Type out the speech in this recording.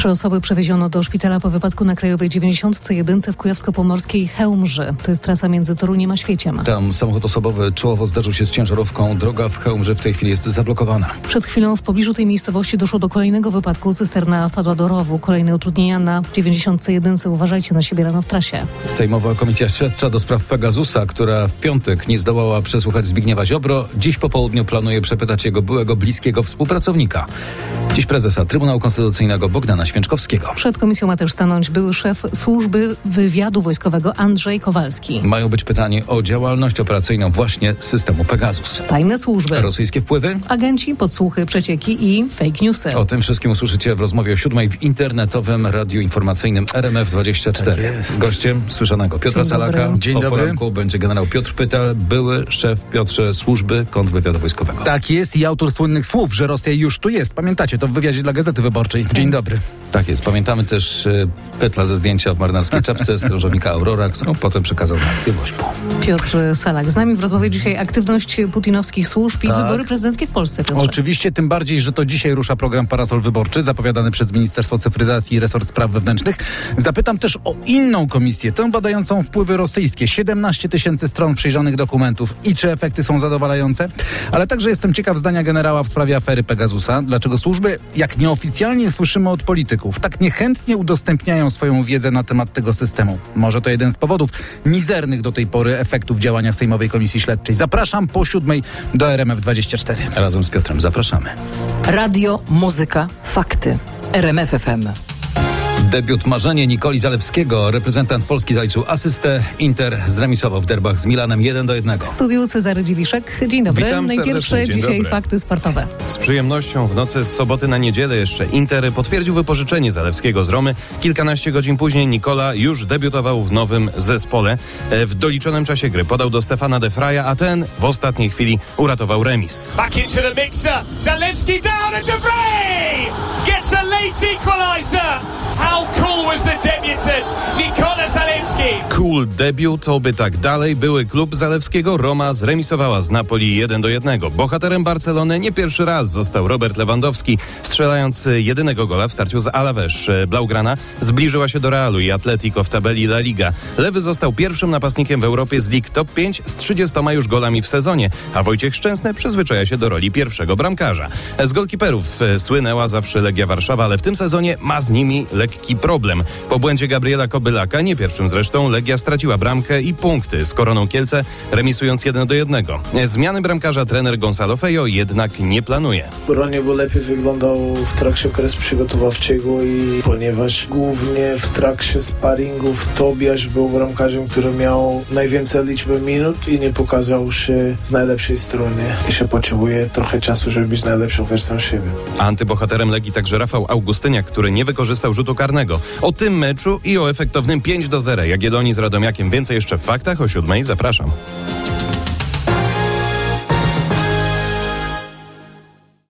3 osoby przewieziono do szpitala po wypadku na Krajowej 91 w Kujawsko-Pomorskiej Chełmży. To jest trasa między Toruniem a Świeciem. Tam samochód osobowy czołowo zderzył się z ciężarówką. Droga w Chełmży w tej chwili jest zablokowana. Przed chwilą w pobliżu tej miejscowości doszło do kolejnego wypadku. Cysterna wpadła do rowu. Kolejne utrudnienia na 91. Uważajcie na siebie rano w trasie. Sejmowa Komisja Śledcza do spraw Pegasusa, która w piątek nie zdołała przesłuchać Zbigniewa Ziobro, dziś po południu planuje przepytać jego byłego bliskiego współpracownika. Dziś prezesa Trybunału Konstytucyjnego Bogdana Święczkowskiego. Przed komisją ma też stanąć były szef służby wywiadu wojskowego Andrzej Kowalski. Mają być pytani o działalność operacyjną właśnie systemu Pegasus. Tajne służby, rosyjskie wpływy, agenci, podsłuchy, przecieki i fake newsy. O tym wszystkim usłyszycie w rozmowie o 7 w internetowym radiu informacyjnym RMF24. Tak jest. Gościem słyszanego Piotra Salaka. Dzień dobry. O poranku będzie generał Piotr Pytel, były szef Piotrze służby kontrwywiadu wojskowego. Tak jest i autor słynnych słów, że Rosja już tu jest. Pamiętacie to w wywiadzie dla Gazety Wyborczej. Dzień dobry. Tak jest. Pamiętamy też Pytla ze zdjęcia w marynarskiej czapce z krążownika Aurora, którą potem przekazał na akcję w Ośpu. Piotr Salak z nami w rozmowie dzisiaj aktywność putinowskich służb i wybory prezydenckie w Polsce. Piotrze. Oczywiście, tym bardziej, że to dzisiaj rusza program Parasol Wyborczy zapowiadany przez Ministerstwo Cyfryzacji i Resort Spraw Wewnętrznych. Zapytam też o inną komisję, tę badającą wpływy rosyjskie. 17 000 stron przejrzanych dokumentów i czy efekty są zadowalające. Ale także jestem ciekaw zdania generała w sprawie afery Pegasusa. Dlaczego służby, jak nieoficjalnie słyszymy od polityków, tak niechętnie udostępniają swoją wiedzę na temat tego systemu. Może to jeden z powodów mizernych do tej pory efektów działania Sejmowej Komisji Śledczej. Zapraszam po 7 do RMF24. Razem z Piotrem zapraszamy. Radio, muzyka, fakty. RMF FM. Debiut marzenie Nikoli Zalewskiego. Reprezentant Polski zaliczył asystę. Inter zremisował w derbach z Milanem 1-1. W studiu Cezary Dziwiszek. Dzień dobry. Witam Najpierwsze serdecznie. Dzień dzisiaj dobry. fakty sportowe. Z przyjemnością w nocy z soboty na niedzielę jeszcze Inter potwierdził wypożyczenie Zalewskiego z Romy. Kilkanaście godzin później Nikola już debiutował w nowym zespole. W doliczonym czasie gry podał do Stefana de Vrija, a ten w ostatniej chwili uratował remis. Back into the mixer. Zalewski down and de Vrij gets a late equalizer. How cool was the debutant Nikola Zalewski? Cool debiut, oby tak dalej. Były klub Zalewskiego. Roma zremisowała z Napoli 1-1. Bohaterem Barcelony nie pierwszy raz został Robert Lewandowski, strzelając jedynego gola w starciu z Alaves. Blaugrana zbliżyła się do Realu i Atletico w tabeli La Liga. Lewy został pierwszym napastnikiem w Europie z lig top 5 z 30 już golami w sezonie, a Wojciech Szczęsny przyzwyczaja się do roli pierwszego bramkarza. Z golkiperów słynęła zawsze Legia Warszawa, ale w tym sezonie ma z nimi lekki problem. Po błędzie Gabriela Kobylaka, nie pierwszym zresztą, Legia straciła bramkę i punkty z Koroną Kielce, remisując 1-1. Zmiany bramkarza trener Gonzalo Fejo jednak nie planuje. Bronie bo lepiej wyglądał w trakcie okresu przygotowawczego i ponieważ głównie w trakcie sparingów Tobiasz był bramkarzem, który miał najwięcej liczbę minut i nie pokazał się z najlepszej strony. Jeszcze potrzebuje trochę czasu, żeby być najlepszą wersją siebie. Antybohaterem Legii także Rafał Augustyniak, który nie wykorzystał rzutu karnego. O tym meczu i o efektownym 5-0 Jagiellonii z Radomiakiem więcej jeszcze w faktach o 7. Zapraszam.